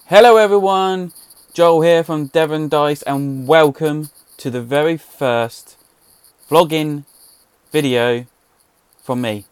Hello everyone, Joel here from Devon Dice and welcome to the very first vlogging video from me.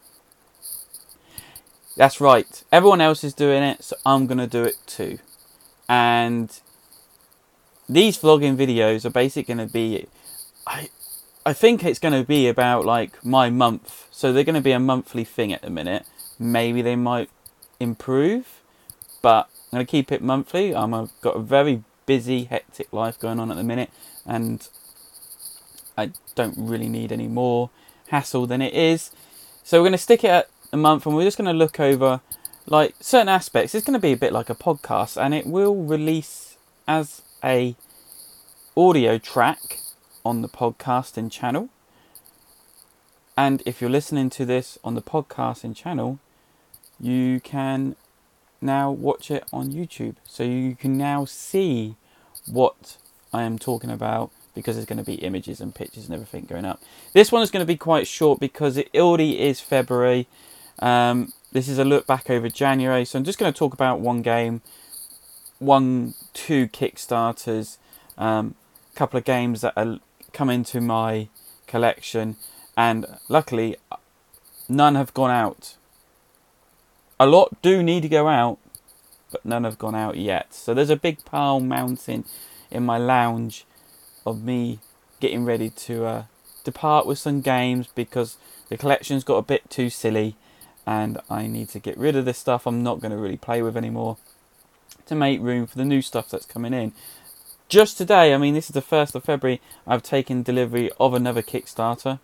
That's right, everyone else is doing it, so I'm going to do it too. And these vlogging videos are basically going to be, I think it's going to be about like my month. So they're going to be a monthly thing at the minute. Maybe they might improve, but I'm going to keep it monthly. I've got a very busy, hectic life going on at the minute, and I don't really need any more hassle than it is. So we're going to stick it at a month, and we're just going to look over like certain aspects. It's going to be a bit like a podcast, and it will release as a audio track on the podcasting channel. And if you're listening to this on the podcasting channel, you can now watch it on YouTube, so you can now see what I am talking about, because there's going to be images and pictures and everything going up. This one is going to be quite short because it already is February. This is a look back over January, so I'm just going to talk about one game, two Kickstarters, a couple of games that are coming to my collection, and luckily none have gone out. A lot do need to go out, but none have gone out yet. So there's a big pile mounting in my lounge of me getting ready to depart with some games, because the collection's got a bit too silly and I need to get rid of this stuff I'm not going to really play with anymore to make room for the new stuff that's coming in. Just today, this is the 1st of February, I've taken delivery of another Kickstarter.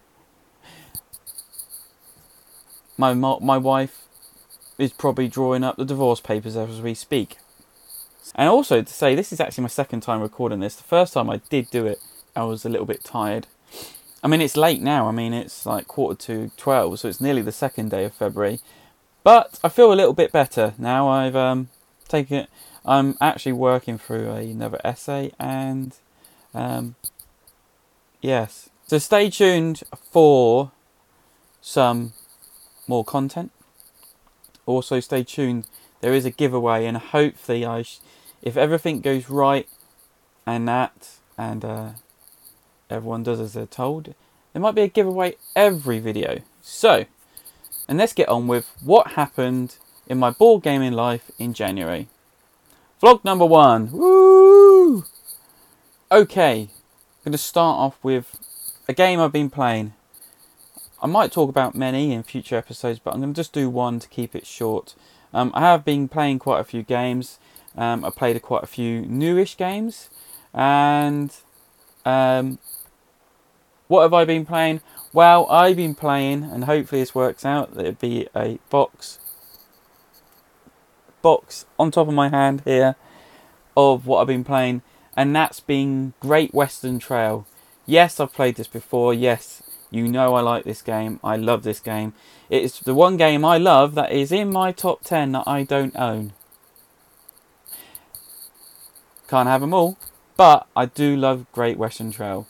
My wife is probably drawing up the divorce papers as we speak. And also to say, this is actually my second time recording this. The first time I did do it, I was a little bit tired. It's late now. It's like 11:45, so it's nearly the second day of February. But I feel a little bit better now. I've taken it. I'm actually working through another essay, and yes. So stay tuned for some more content. Also stay tuned, there is a giveaway, and hopefully if everything goes right and everyone does as they're told, there might be a giveaway every video. So, and let's get on with what happened in my board gaming life in January. Vlog number 1. Woo! Okay, I'm going to start off with a game I've been playing. I might talk about many in future episodes, but I'm going to just do one to keep it short. I have been playing quite a few games. I played quite a few newish games. And what have I been playing? Well, I've been playing, and hopefully this works out, there'd be a box on top of my hand here of what I've been playing, and that's been Great Western Trail. Yes, I've played this before. Yes, you know I like this game. I love this game. It's the one game I love that is in my top 10 that I don't own. Can't have them all, but I do love Great Western Trail.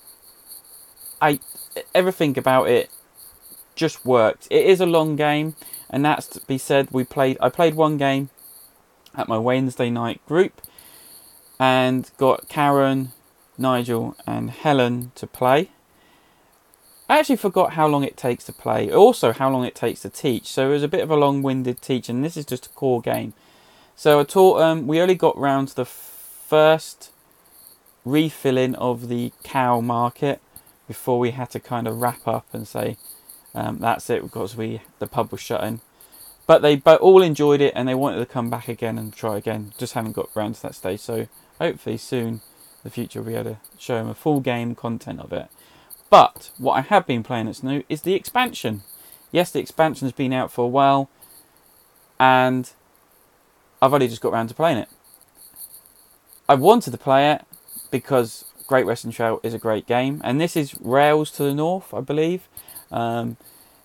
Everything about it just worked. It is a long game, and that's to be said. I played one game at my Wednesday night group and got Karen, Nigel and Helen to play. I actually forgot how long it takes to play, also how long it takes to teach, so it was a bit of a long-winded teach, and this is just a core game. So I taught we only got round to the first refilling of the cow market before we had to kind of wrap up and say that's it, because the pub was shutting. But they all enjoyed it, and they wanted to come back again and try again. Just haven't got round to that stage, so hopefully soon in the future we'll be able to show them a full game content of it. But what I have been playing that's new is the expansion. Yes, the expansion has been out for a while, and I've only just got around to playing it. I wanted to play it because Great Western Trail is a great game, and this is Rails to the North, I believe. I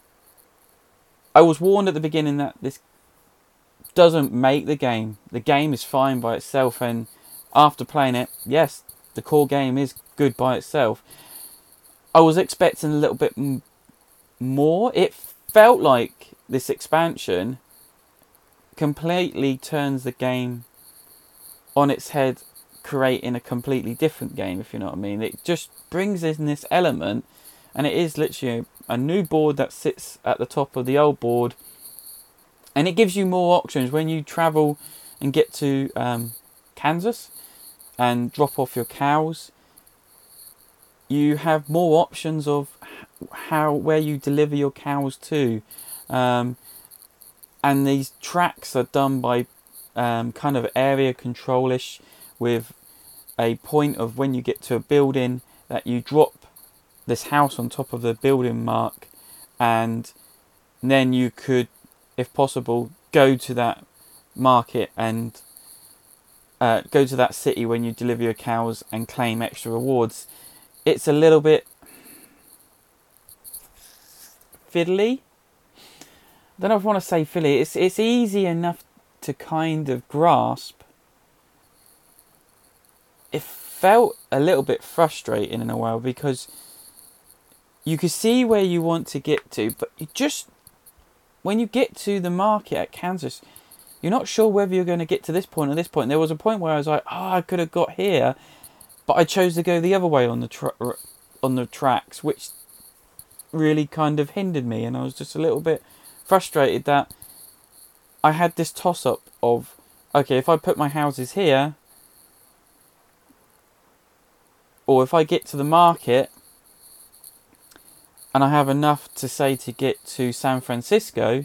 was warned at the beginning that this doesn't make the game. The game is fine by itself, and after playing it, yes, the core game is good by itself. I was expecting a little bit more. It felt like this expansion completely turns the game on its head, creating a completely different game, if you know what I mean. It just brings in this element, and it is literally a new board that sits at the top of the old board, and it gives you more options when you travel and get to Kansas and drop off your cows. You have more options of where you deliver your cows to, and these tracks are done by kind of area control-ish, with a point of when you get to a building that you drop this house on top of the building mark, and then you could, if possible, go to that market and go to that city when you deliver your cows and claim extra rewards. It's a little bit fiddly. I don't know if I want to say fiddly. It's easy enough to kind of grasp. It felt a little bit frustrating in a while, because you can see where you want to get to, but you just, when you get to the market at Kansas, you're not sure whether you're going to get to this point or this point. There was a point where I was like, I could have got here, but I chose to go the other way on the tracks, which really kind of hindered me, and I was just a little bit frustrated that I had this toss-up of, okay, if I put my houses here, or if I get to the market and I have enough to say to get to San Francisco,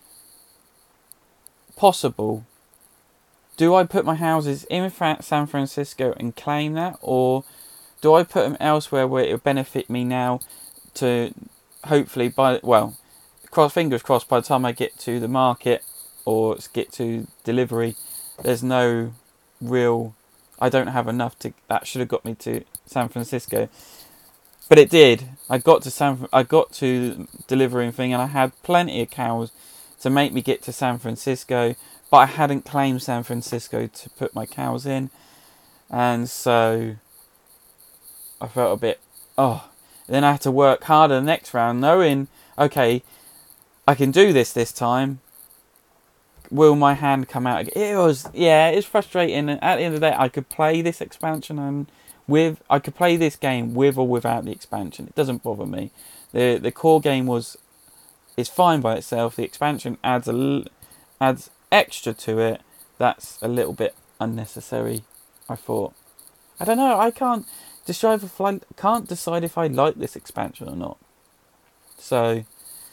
possible. Do I put my houses in San Francisco and claim that, or do I put them elsewhere where it will benefit me now to hopefully fingers crossed, by the time I get to the market or get to delivery, there's no real, I don't have enough that should have got me to San Francisco. But it did. I got to delivering thing, and I had plenty of cows to make me get to San Francisco, but I hadn't claimed San Francisco to put my cows in, and so I felt a bit, then I had to work harder the next round, knowing, okay, I can do this time. Will my hand come out again? It's frustrating. At the end of the day, I could play this expansion I could play this game with or without the expansion. It doesn't bother me. The core game is fine by itself. The expansion adds extra to it. That's a little bit unnecessary, I thought. I don't know. I can't decide if I like this expansion or not. So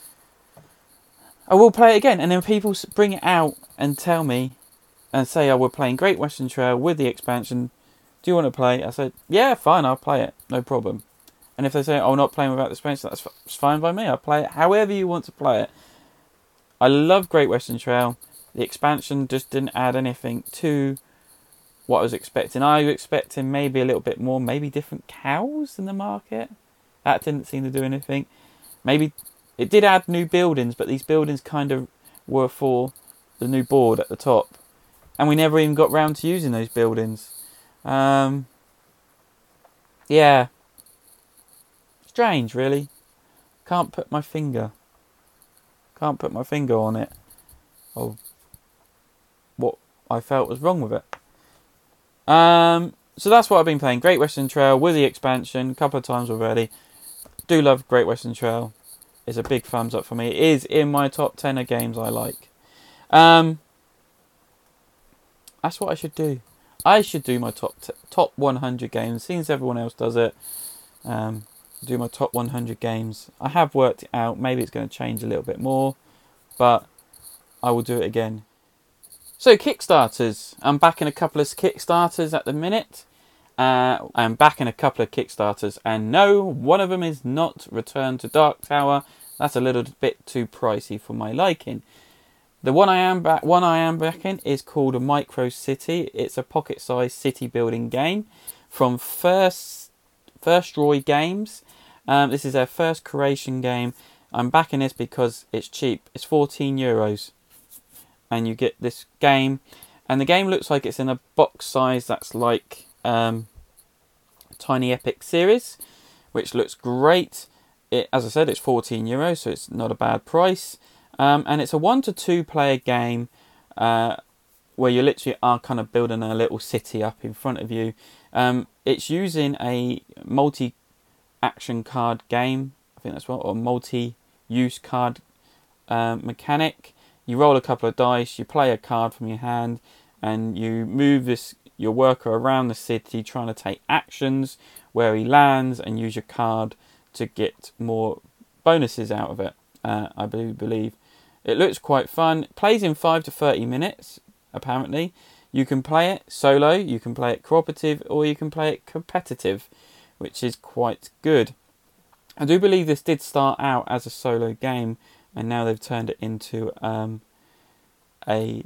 I will play it again, and then people bring it out and tell me and say, we're playing Great Western Trail with the expansion. Do you want to play? I said, yeah, fine, I'll play it. No problem. And if they say, not playing without the expansion, that's fine by me. I'll play it however you want to play it. I love Great Western Trail. The expansion just didn't add anything to what I was expecting. I was expecting maybe a little bit more, maybe different cows in the market. That didn't seem to do anything. Maybe it did add new buildings, but these buildings kind of were for the new board at the top. And we never even got round to using those buildings. Yeah. Strange, really. Can't put my finger on it of what I felt was wrong with it. So that's what I've been playing. Great Western Trail with the expansion a couple of times already. Do love Great Western Trail. It's a big thumbs up for me. It is in my top 10 of games I like. That's what I should do. I should do my top 100 games, since everyone else does it. Do my top 100 games. I have worked it out. Maybe it's going to change a little bit more, but I will do it again. So Kickstarters. I'm backing a couple of Kickstarters at the minute. I'm backing a couple of Kickstarters, and no, one of them is not Return to Dark Tower. That's a little bit too pricey for my liking. The one I am backing is called a Micro City. It's a pocket-sized city building game from First Roy Games. This is their first creation game. I'm backing this because it's cheap. It's €14, and you get this game. And the game looks like it's in a box size that's like Tiny Epic series, which looks great. As I said, it's €14, so it's not a bad price. And it's a 1 to 2 player game where you literally are kind of building a little city up in front of you. It's using a multi-action card game, I think that's what, or multi-use card mechanic. You roll a couple of dice, you play a card from your hand, and you move your worker around the city trying to take actions where he lands and use your card to get more bonuses out of it. I believe. It looks quite fun. It plays in 5 to 30 minutes, apparently. You can play it solo, you can play it cooperative, or you can play it competitive, which is quite good. I do believe this did start out as a solo game, and now they've turned it into a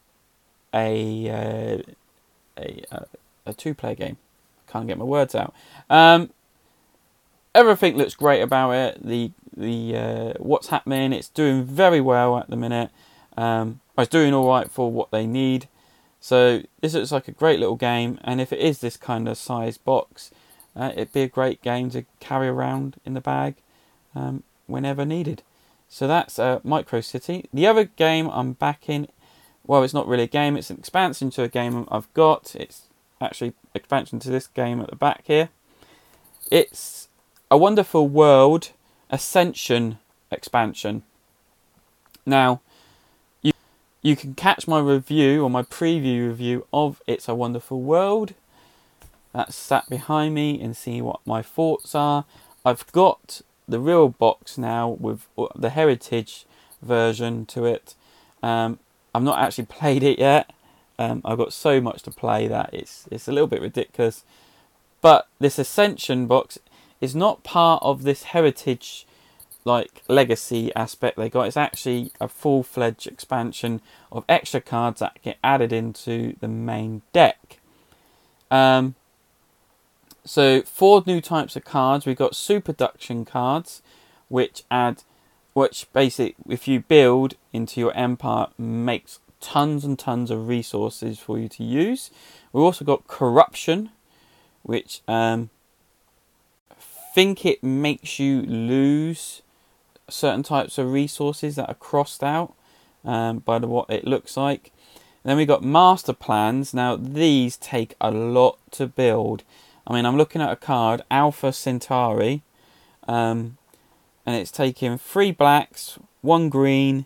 two-player game. I can't get my words out. Everything looks great about it. The what's happening, it's doing very well at the minute. It's doing all right for what they need. So this looks like a great little game, and if it is this kind of size box, it'd be a great game to carry around in the bag whenever needed. So that's Micro City. The other game I'm backing, well, it's not really a game, it's an expansion to a game I've got. It's actually expansion to this game at the back here. It's A Wonderful World Ascension expansion. Now, you can catch my review or my preview review of It's a Wonderful World. That's sat behind me and see what my thoughts are. I've got the real box now with the heritage version to it. I've not actually played it yet. I've got so much to play that it's a little bit ridiculous. But this Ascension box is not part of this heritage legacy aspect they got. It's actually a full-fledged expansion of extra cards that get added into the main deck. So 4 new types of cards. We've got Superduction cards, which basically, if you build into your empire, makes tons and tons of resources for you to use. We've also got Corruption, which think it makes you lose certain types of resources that are crossed out by what it looks like. And then we got Master Plans. Now these take a lot to build. I mean, I'm looking at a card, Alpha Centauri, and it's taking 3 blacks, 1 green,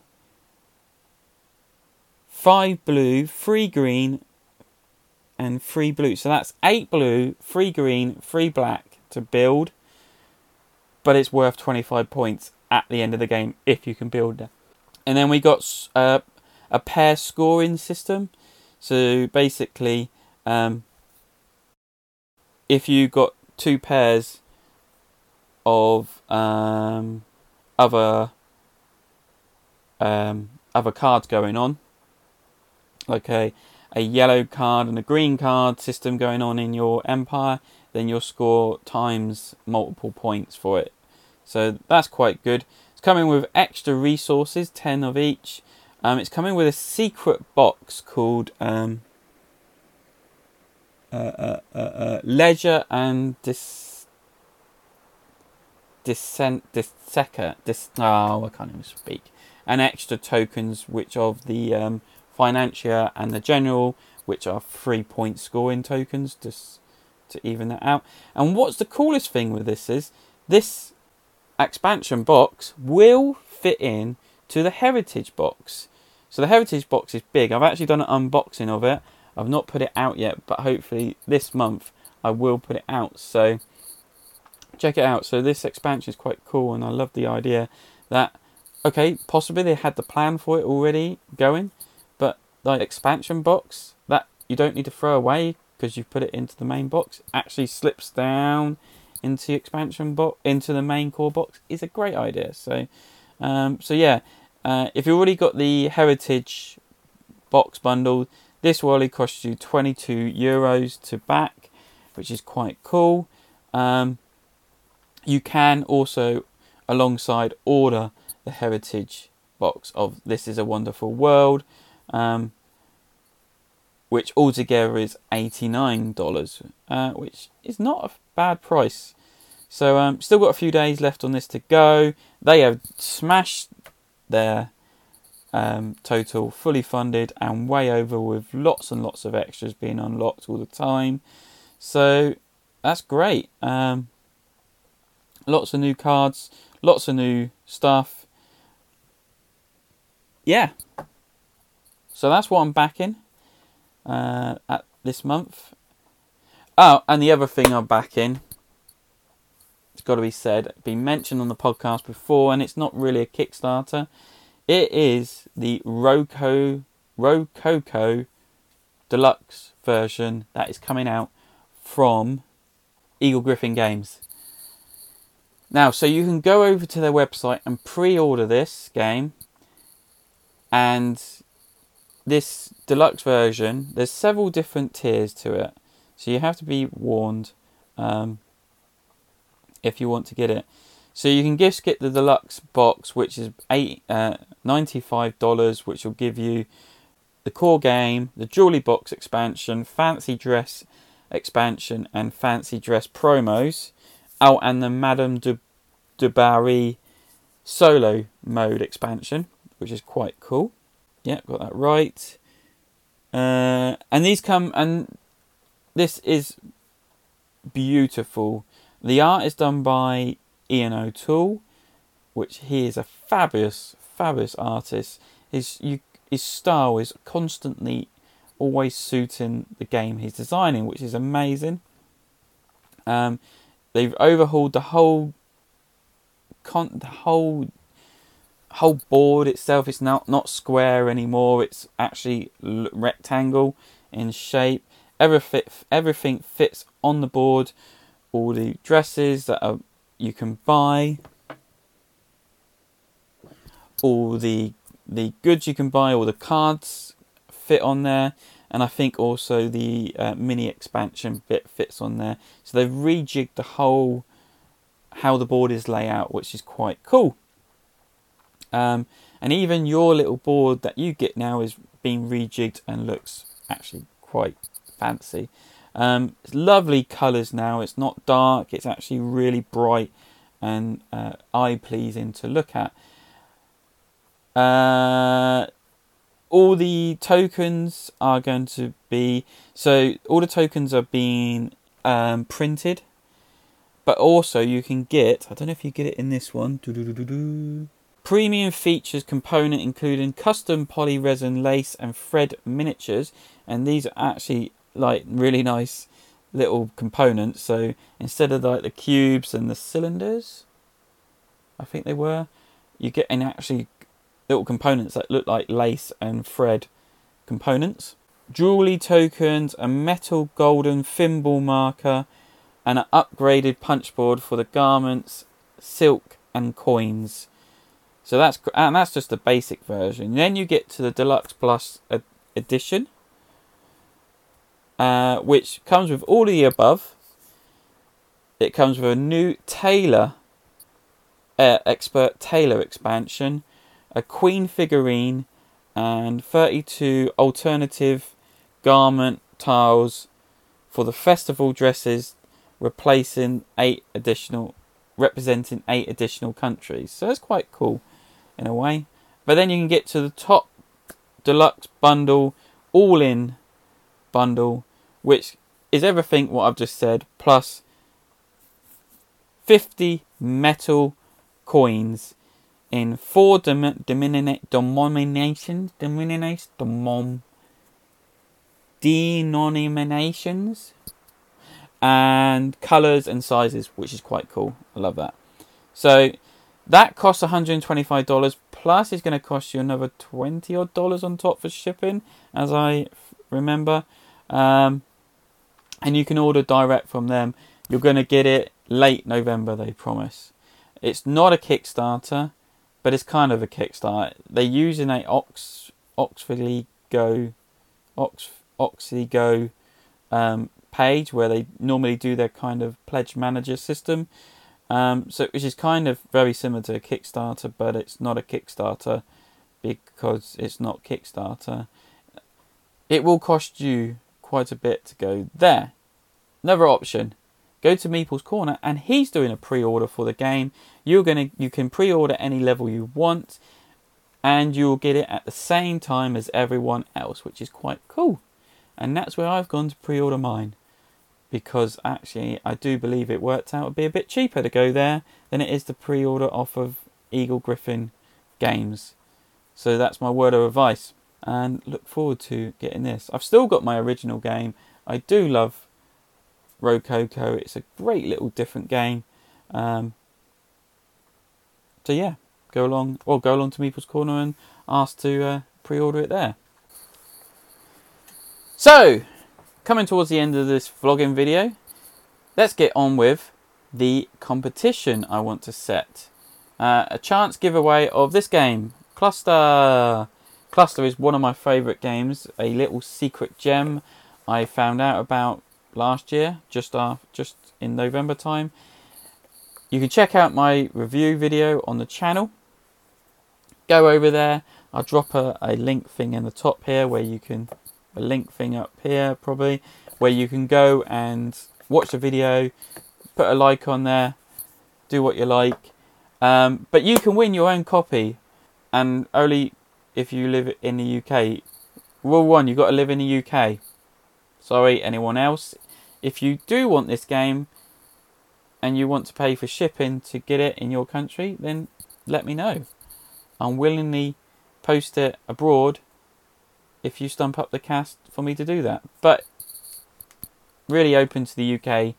5 blue, 3 green, and 3 blue. So that's 8 blue, 3 green, 3 black to build. But it's worth 25 points at the end of the game if you can build that. And then we got a pair scoring system. So basically, if you got 2 pairs of other cards going on, like a yellow card and a green card system going on in your empire, then you'll score times multiple points for it. So that's quite good. It's coming with extra resources, 10 of each. It's coming with a secret box called Ledger and I can't even speak. And extra tokens, which of the Financier and the General, which are 3-point scoring tokens, just to even that out. And what's the coolest thing with this is this expansion box will fit in to the heritage box. So the heritage box is big. I've actually done an unboxing of it. I've not put it out yet, but hopefully this month I will put it out. So check it out. So this expansion is quite cool, and I love the idea that, okay, possibly they had the plan for it already going, but the expansion box that you don't need to throw away because you've put it into the main box actually slips down into expansion box, into the main core box, is a great idea. So yeah, if you already got the heritage box bundle, this will only cost you €22 to back, which is quite cool. You can also, alongside, order the heritage box of This Is a Wonderful World, which altogether is $89, which is not a bad price. So still got a few days left on this to go. They have smashed their total, fully funded and way over, with lots and lots of extras being unlocked all the time. So that's great. Lots of new cards, lots of new stuff. Yeah. So that's what I'm backing at this month. Oh, and the other thing I'm backing, it's got to be said, been mentioned on the podcast before, and it's not really a Kickstarter. It is the Rococo Deluxe version that is coming out from Eagle-Gryphon Games. Now, so you can go over to their website and pre-order this game, and this deluxe version, there's several different tiers to it, so you have to be warned if you want to get it. So you can just get the deluxe box, which is $95, which will give you the core game, the Jewelry Box expansion, Fancy Dress expansion, and Fancy Dress promos. Oh, and the Madame du Barry solo mode expansion, which is quite cool. Yeah, got that right. And these come, and this is beautiful. The art is done by Ian O'Toole, which he is a fabulous artist. His style is constantly always suiting the game he's designing, which is amazing. They've overhauled the whole board itself. It's not square anymore. It's actually rectangle in shape. Everything fits on the board. All the dresses that you can buy, all the goods you can buy, all the cards fit on there, and I think also the mini expansion bit fits on there. So they've rejigged the whole how the board is laid out, which is quite cool. And even your little board that you get now is being rejigged and looks actually quite fancy. It's lovely colours now. It's not dark. It's actually really bright and eye-pleasing to look at. All the tokens are going to be... So all the tokens are being printed. But also you can get... I don't know if you get it in this one. Premium features component including custom poly resin lace and thread miniatures. And these are actually like really nice little components. So instead of like the cubes and the cylinders, I think they were, you get in actually little components that look like lace and thread components. Jewelry tokens, a metal golden thimble marker, and an upgraded punch board for the garments, silk and coins. So that's just the basic version. Then you get to the Deluxe Plus edition, which comes with all of the above. It comes with a new expert tailor expansion, a queen figurine, and 32 alternative garment tiles for the festival dresses, representing 8 additional countries. So it's quite cool in a way. But then you can get to the top deluxe bundle, all-in bundle, which is everything what I've just said, plus 50 metal coins in 4 denominations, and colours and sizes, which is quite cool. I love that. So that costs $125, plus it's going to cost you another $20 odd on top for shipping, as I remember. And you can order direct from them. You're going to get it late November, they promise. It's not a Kickstarter, but it's kind of a Kickstarter. They're using a Oxley Go page where they normally do their kind of pledge manager system. So which is kind of very similar to a Kickstarter, but it's not a Kickstarter because it's not Kickstarter. It will cost you quite a bit to go there. Another option, go to Meeple's Corner, and he's doing a pre-order for the game. You can pre-order any level you want. and you'll get it at the same time as everyone else, which is quite cool. And that's where I've gone to pre-order mine, because actually I do believe it worked out to be a bit cheaper to go there than it is to pre-order off of Eagle Gryphon Games. So that's my word of advice, and look forward to getting this. I've still got my original game. I do love Rococo. It's a great little different game. So yeah, go along to Meeple's Corner and ask to pre-order it there. So, coming towards the end of this vlogging video, let's get on with the competition I want to set. A chance giveaway of this game, Cluster. Cluster is one of my favourite games, a little secret gem I found out about last year, just in November time. You can check out my review video on the channel. Go over there. I'll drop a link thing in the top here where you can, a link thing up here probably, where you can go and watch the video, put a like on there, do what you like. But you can win your own copy, and only if you live in the UK. Rule 1, you've got to live in the UK. Sorry, anyone else. If you do want this game and you want to pay for shipping to get it in your country, then let me know. I'm willingly post it abroad if you stump up the cash for me to do that. But really open to the UK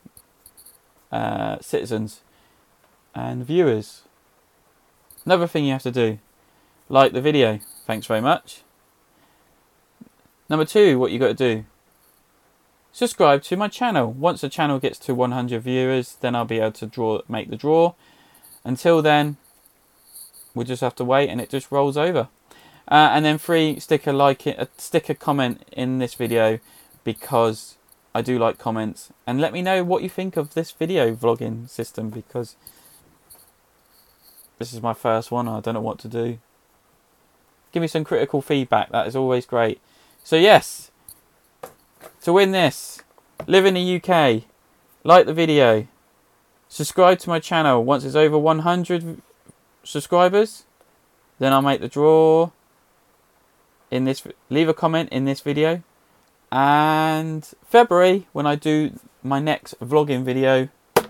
citizens and viewers. Another thing you have to do, like the video. Thanks very much. Number 2, what you got to do, subscribe to my channel. Once the channel gets to 100 viewers, then I'll be able to make the draw. Until then, we'll just have to wait, and it just rolls over. And then 3, stick a comment in this video, because I do like comments, and let me know what you think of this video vlogging system, because this is my first one. I don't know what to do. Give me some critical feedback. That is always great. So yes, to win this, live in the UK, like the video, subscribe to my channel. Once it's over 100 subscribers, then I'll make the draw in this. Leave a comment in this video, and February, when I do my next vlogging video,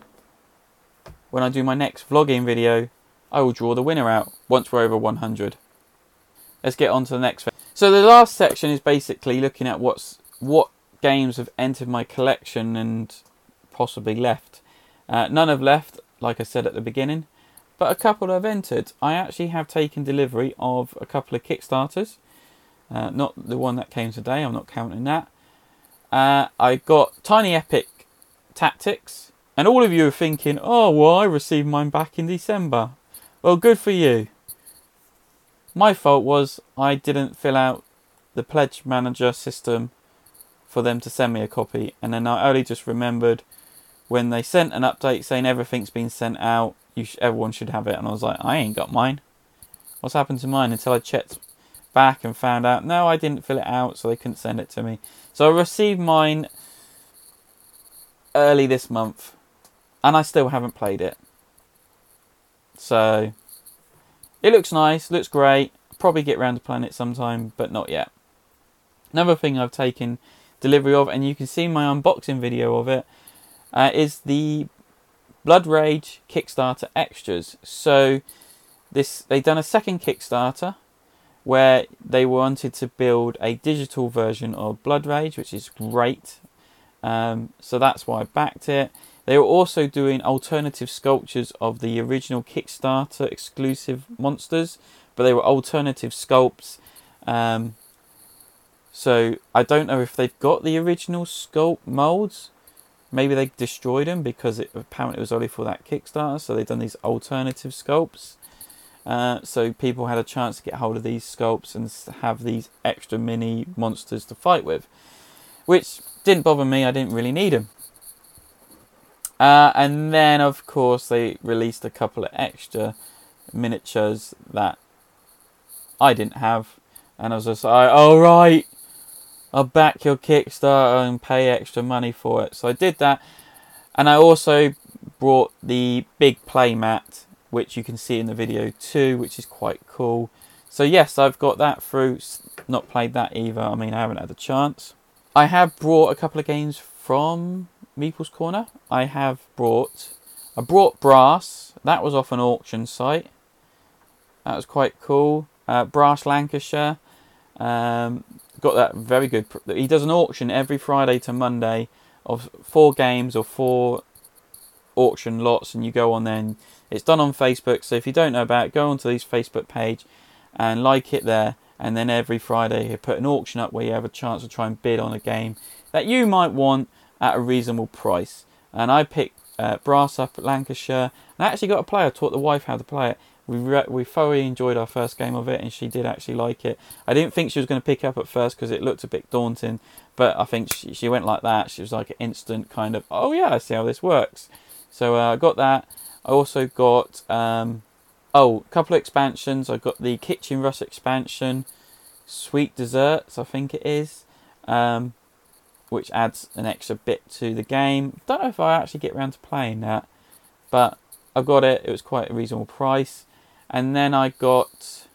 I will draw the winner out once we're over 100. Let's get on to the next thing. So the last section is basically looking at what games have entered my collection and possibly left. None have left, like I said at the beginning, but a couple have entered. I actually have taken delivery of a couple of Kickstarters. Not the one that came today, I'm not counting that. I got Tiny Epic Tactics, and all of you are thinking, oh, well, I received mine back in December. Well, good for you. My fault was I didn't fill out the pledge manager system for them to send me a copy, and then I only just remembered when they sent an update saying everything's been sent out, everyone should have it, and I was like, I ain't got mine. What's happened to mine? Until I checked back and found out, no, I didn't fill it out, so they couldn't send it to me. So I received mine early this month, and I still haven't played it. So it looks nice, looks great. I'll probably get around to playing it sometime, but not yet. Another thing I've taken delivery of, and you can see my unboxing video of it, is the Blood Rage Kickstarter extras. So they've done a second Kickstarter where they wanted to build a digital version of Blood Rage, which is great. So that's why I backed it. They were also doing alternative sculptures of the original Kickstarter exclusive monsters, but they were alternative sculpts. So I don't know if they've got the original sculpt molds. Maybe they destroyed them because apparently it was only for that Kickstarter. So they've done these alternative sculpts. So people had a chance to get hold of these sculpts and have these extra mini monsters to fight with, which didn't bother me. I didn't really need them. And then, of course, they released a couple of extra miniatures that I didn't have. And I was just like, all right, I'll back your Kickstarter and pay extra money for it. So I did that. And I also brought the big playmat, which you can see in the video too, which is quite cool. So yes, I've got that through. Not played that either. I mean, I haven't had a chance. I have brought a couple of games from Meeple's Corner. I brought Brass. That was off an auction site. That was quite cool. Brass Lancashire. Got that very good. He does an auction every Friday to Monday of 4 games or 4 auction lots, and you go on there, and it's done on Facebook. So if you don't know about it, go onto his Facebook page and like it there, and then every Friday he'll put an auction up where you have a chance to try and bid on a game that you might want at a reasonable price. And I picked Brass up at Lancashire, and I actually got a player. Taught the wife how to play it. We thoroughly enjoyed our first game of it, and she did actually like it. I didn't think she was going to pick up at first because it looked a bit daunting, but I think she went like that. She was like an instant kind of, oh yeah, I see how this works. So I got that. I also got a couple of expansions. I got the Kitchen Rush expansion, Sweet Desserts, I think it is, which adds an extra bit to the game. Don't know if I actually get around to playing that, but I got it. It was quite a reasonable price. And then I got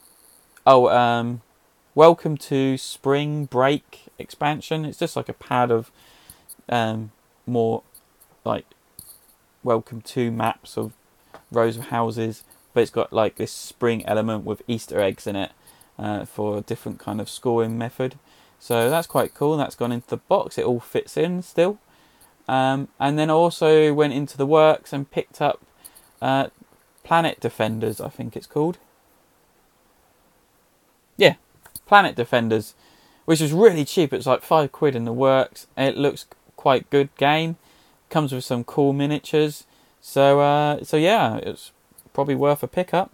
Welcome to Spring Break expansion. It's just like a pad of more like Welcome to maps of rows of houses, but it's got like this spring element with Easter eggs in it for a different kind of scoring method. So that's quite cool. That's gone into the box. It all fits in still. And then I also went into the works and picked up Planet Defenders, I think it's called. Yeah, Planet Defenders, which is really cheap. It's like £5 in the works. It looks quite good game. Comes with some cool miniatures. So yeah, it's probably worth a pickup.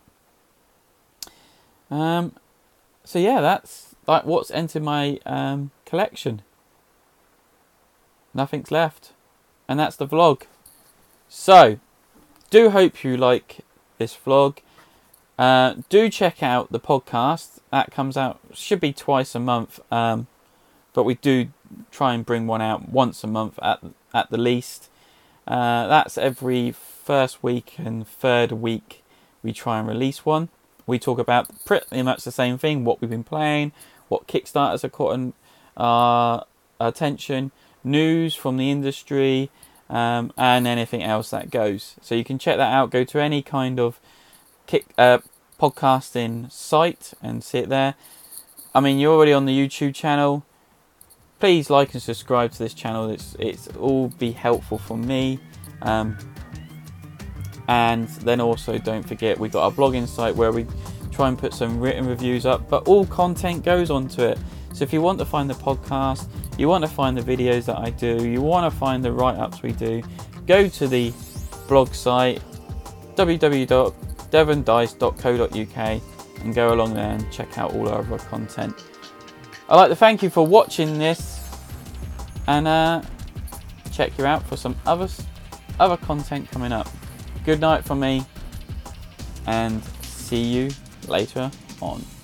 So yeah, that's like what's entered my collection. Nothing's left, and that's the vlog. So, do hope you like this vlog. Do check out the podcast. That comes out, should be twice a month, but we do try and bring one out once a month at the least. That's every first week and third week we try and release one. We talk about pretty much the same thing, what we've been playing, what Kickstarters have caught our attention, news from the industry, and anything else that goes. So you can check that out. Go to any kind of podcasting site and see it there. I mean, you're already on the YouTube channel. Please like and subscribe to this channel. It's all be helpful for me. And then also don't forget, we've got our blogging site where we try and put some written reviews up, but all content goes onto it. So if you want to find the podcast, you want to find the videos that I do, you want to find the write-ups we do, go to the blog site www.devondice.co.uk and go along there and check out all our other content. I'd like to thank you for watching this, and check you out for some other content coming up. Good night from me, and see you later on.